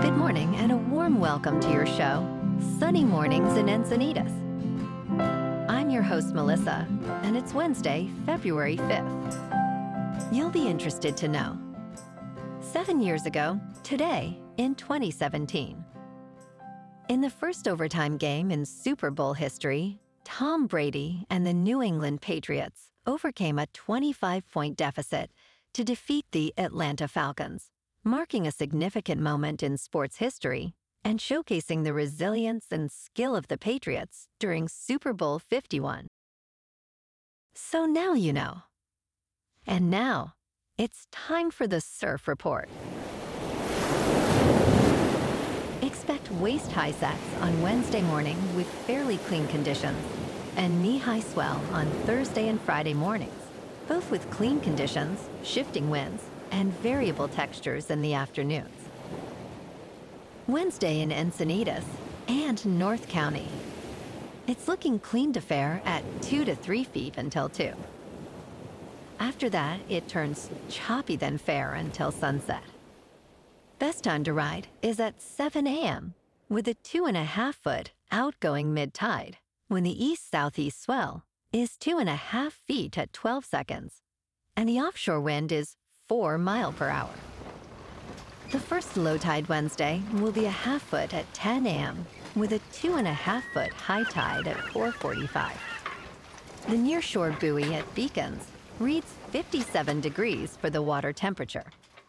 Good morning and a warm welcome to your show, Sunny Mornings in Encinitas. I'm your host, Melissa, and it's Wednesday, February 5th. You'll be interested to know. 7 years ago, today, in 2017. In the first overtime game in Super Bowl history, Tom Brady and the New England Patriots overcame a 25-point deficit to defeat the Atlanta Falcons, marking a significant moment in sports history and showcasing the resilience and skill of the Patriots during Super Bowl 51. So now you know. And now, it's time for the Surf Report. Expect waist-high sets on Wednesday morning with fairly clean conditions, and knee-high swell on Thursday and Friday mornings, both with clean conditions, shifting winds, and variable textures in the afternoons. Wednesday in Encinitas and North County. It's looking clean to fair at 2 to 3 feet until 2. After that, it turns choppy then fair until sunset. Best time to ride is at 7 a.m. with a 2.5-foot outgoing mid-tide, when the east-southeast swell is 2.5 feet at 12 seconds, and the offshore wind is 4 miles per hour. The first low tide Wednesday will be a half-foot at 10 a.m. with a 2.5-foot high tide at 4:45. The nearshore buoy at Beacons reads 57 degrees for the water temperature.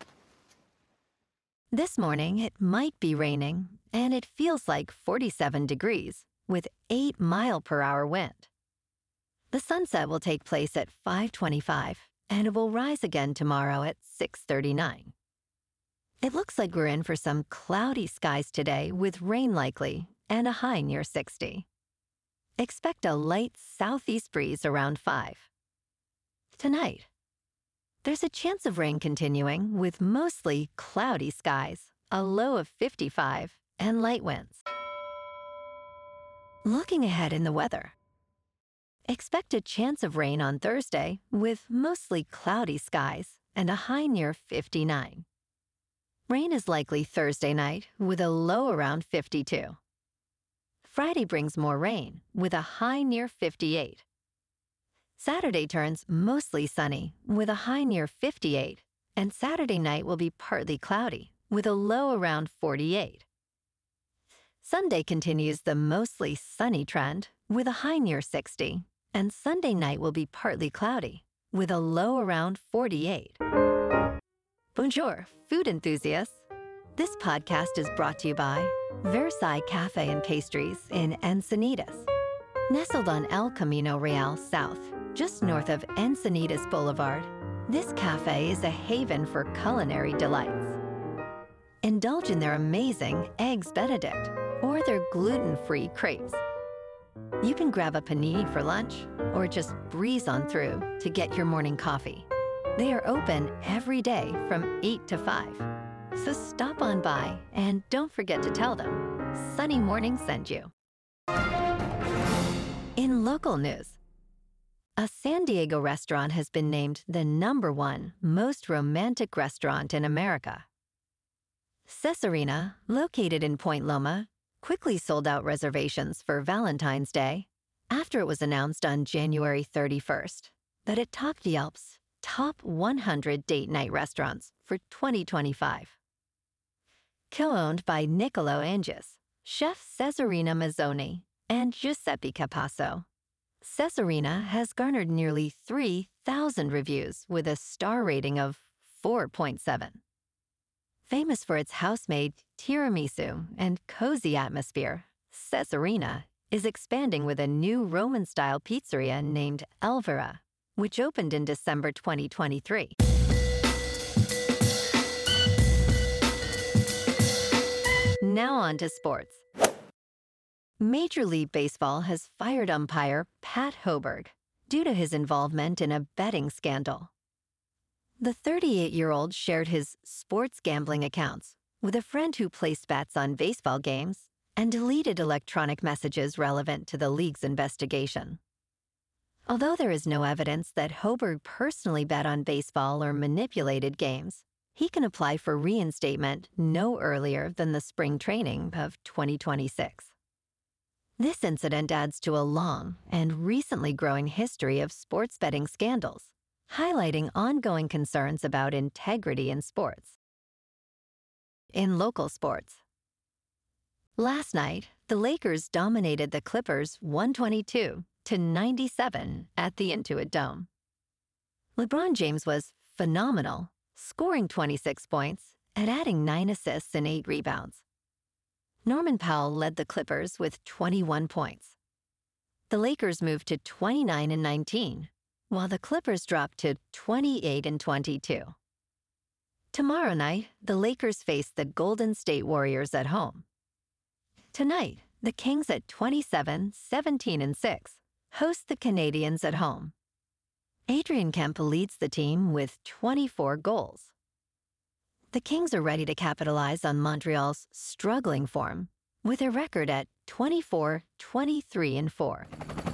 This morning, it might be raining, and it feels like 47 degrees with 8 mile per hour wind. The sunset will take place at 5:25, and it will rise again tomorrow at 6:39. It looks like we're in for some cloudy skies today with rain likely and a high near 60. Expect a light southeast breeze around 5. Tonight, there's a chance of rain continuing with mostly cloudy skies, a low of 55, and light winds. Looking ahead in the weather. Expect a chance of rain on Thursday with mostly cloudy skies and a high near 59. Rain is likely Thursday night with a low around 52. Friday brings more rain with a high near 58. Saturday turns mostly sunny with a high near 58, and Saturday night will be partly cloudy with a low around 48. Sunday continues the mostly sunny trend with a high near 60, and Sunday night will be partly cloudy with a low around 48. Bonjour, food enthusiasts. This podcast is brought to you by Versailles Cafe and Pastries in Encinitas. Nestled on El Camino Real South, just north of Encinitas Boulevard, this cafe is a haven for culinary delights. Indulge in their amazing Eggs Benedict or their gluten-free crepes. You can grab a panini for lunch or just breeze on through to get your morning coffee. They are open every day from 8 to 5. So stop on by and don't forget to tell them Sunny Morning sent you. In local news, a San Diego restaurant has been named the #1 most romantic restaurant in America. Cesarina, located in Point Loma, quickly sold out reservations for Valentine's Day after it was announced on January 31st that it topped Yelp's top 100 date night restaurants for 2025. Co-owned by Niccolo Angus, Chef Cesarina Mazzoni, and Giuseppe Capasso, Cesarina has garnered nearly 3,000 reviews with a star rating of 4.7. Famous for its house-made tiramisu and cozy atmosphere, Cesarina is expanding with a new Roman-style pizzeria named Elvira, which opened in December 2023. Now on to sports. Major League Baseball has fired umpire Pat Hoberg due to his involvement in a betting scandal. The 38-year-old shared his sports gambling accounts with a friend who placed bets on baseball games and deleted electronic messages relevant to the league's investigation. Although there is no evidence that Hoberg personally bet on baseball or manipulated games, he can apply for reinstatement no earlier than the spring training of 2026. This incident adds to a long and recently growing history of sports betting scandals, highlighting ongoing concerns about integrity in sports. In local sports, last night, the Lakers dominated the Clippers 122-97 at the Intuit Dome. LeBron James was phenomenal, scoring 26 points and adding 9 assists and 8 rebounds. Norman Powell led the Clippers with 21 points. The Lakers moved to 29-19, while the Clippers dropped to 28-22. Tomorrow night, the Lakers face the Golden State Warriors at home. Tonight, the Kings at 27-17-6 host the Canadiens at home. Adrian Kemp leads the team with 24 goals. The Kings are ready to capitalize on Montreal's struggling form with a record at 24-23-4.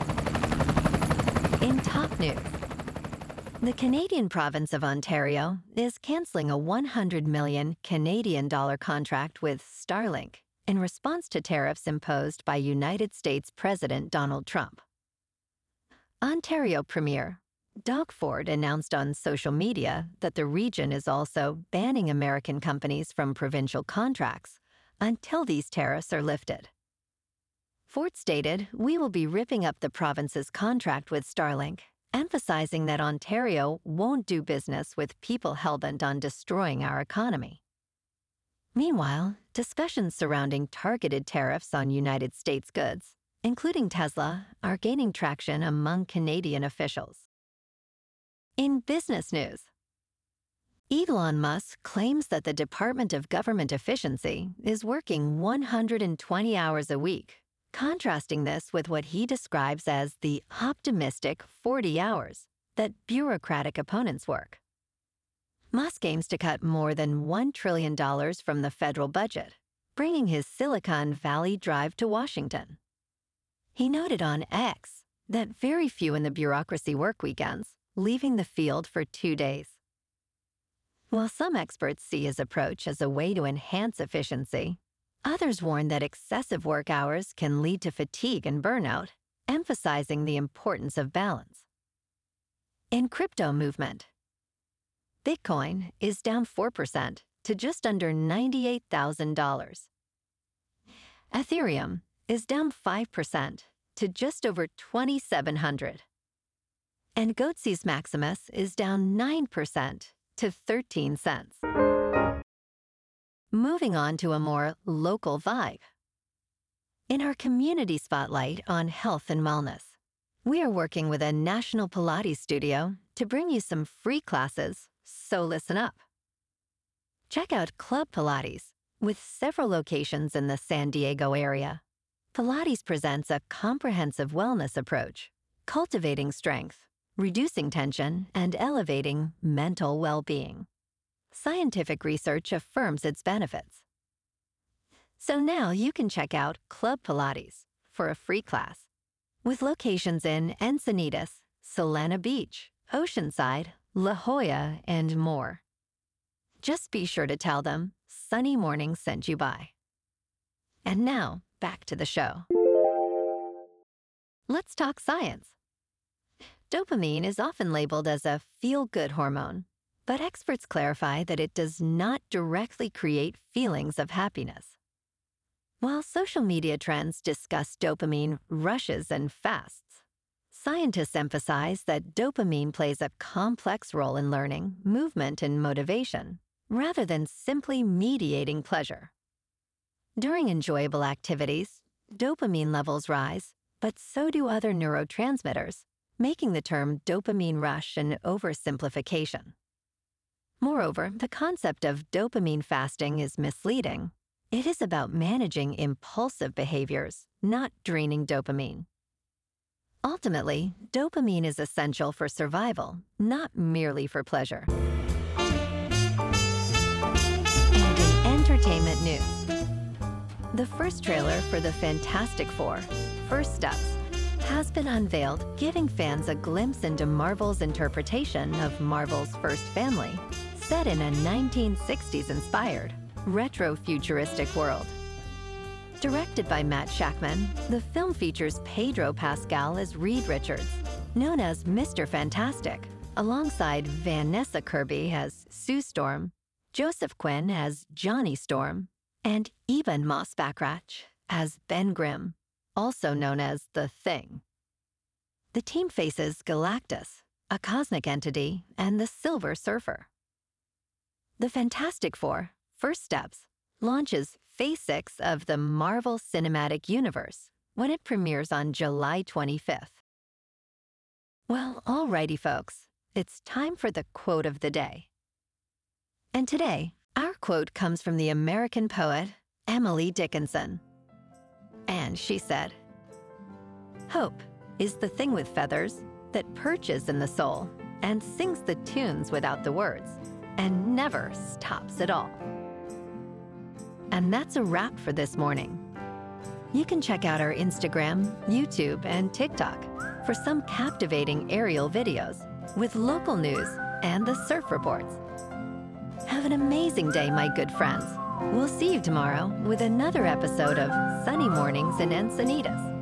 In top news, the Canadian province of Ontario is canceling a $100 million Canadian contract with Starlink in response to tariffs imposed by United States President Donald Trump. Ontario Premier Doug Ford announced on social media that the region is also banning American companies from provincial contracts until these tariffs are lifted. Ford stated, "We will be ripping up the province's contract with Starlink, emphasizing that Ontario won't do business with people hell-bent on destroying our economy." Meanwhile, discussions surrounding targeted tariffs on United States goods, including Tesla, are gaining traction among Canadian officials. In business news, Elon Musk claims that the Department of Government Efficiency is working 120 hours a week, contrasting this with what he describes as the optimistic 40 hours that bureaucratic opponents work. Musk aims to cut more than $1 trillion from the federal budget, bringing his Silicon Valley drive to Washington. He noted on X that very few in the bureaucracy work weekends, leaving the field for 2 days. While some experts see his approach as a way to enhance efficiency, others warn that excessive work hours can lead to fatigue and burnout, emphasizing the importance of balance. In crypto movement, Bitcoin is down 4% to just under $98,000. Ethereum is down 5% to just over $2,700. And Goatse's Maximus is down 9% to 13 cents. Moving on to a more local vibe. In our community spotlight on health and wellness, we are working with a national Pilates studio to bring you some free classes, so listen up. Check out Club Pilates, with several locations in the San Diego area. Pilates presents a comprehensive wellness approach, cultivating strength, reducing tension, and elevating mental well-being. Scientific research affirms its benefits. So now you can check out Club Pilates for a free class, with locations in Encinitas, Solana Beach, Oceanside, La Jolla, and more. Just be sure to tell them Sunny Morning sent you by. And now, back to the show. Let's talk science. Dopamine is often labeled as a feel-good hormone, but experts clarify that it does not directly create feelings of happiness. While social media trends discuss dopamine rushes and fasts, scientists emphasize that dopamine plays a complex role in learning, movement, and motivation, rather than simply mediating pleasure. During enjoyable activities, dopamine levels rise, but so do other neurotransmitters, making the term dopamine rush an oversimplification. Moreover, the concept of dopamine fasting is misleading. It is about managing impulsive behaviors, not draining dopamine. Ultimately, dopamine is essential for survival, not merely for pleasure. And in entertainment news, the first trailer for the Fantastic Four, First Steps, has been unveiled, giving fans a glimpse into Marvel's interpretation of Marvel's first family, set in a 1960s-inspired, retro-futuristic world. Directed by Matt Shakman, the film features Pedro Pascal as Reed Richards, known as Mr. Fantastic, alongside Vanessa Kirby as Sue Storm, Joseph Quinn as Johnny Storm, and Eben Moss-Bachrach as Ben Grimm, also known as The Thing. The team faces Galactus, a cosmic entity, and the Silver Surfer. The Fantastic Four, First Steps, launches Phase 6 of the Marvel Cinematic Universe when it premieres on July 25th. Well, alrighty, folks, it's time for the quote of the day. And today, our quote comes from the American poet Emily Dickinson. And she said, "Hope is the thing with feathers that perches in the soul and sings the tunes without the words and never stops at all." And that's a wrap for this morning. You can check out our Instagram, YouTube, and TikTok for some captivating aerial videos with local news and the surf reports. Have an amazing day, my good friends. We'll see you tomorrow with another episode of Sunny Mornings in Encinitas.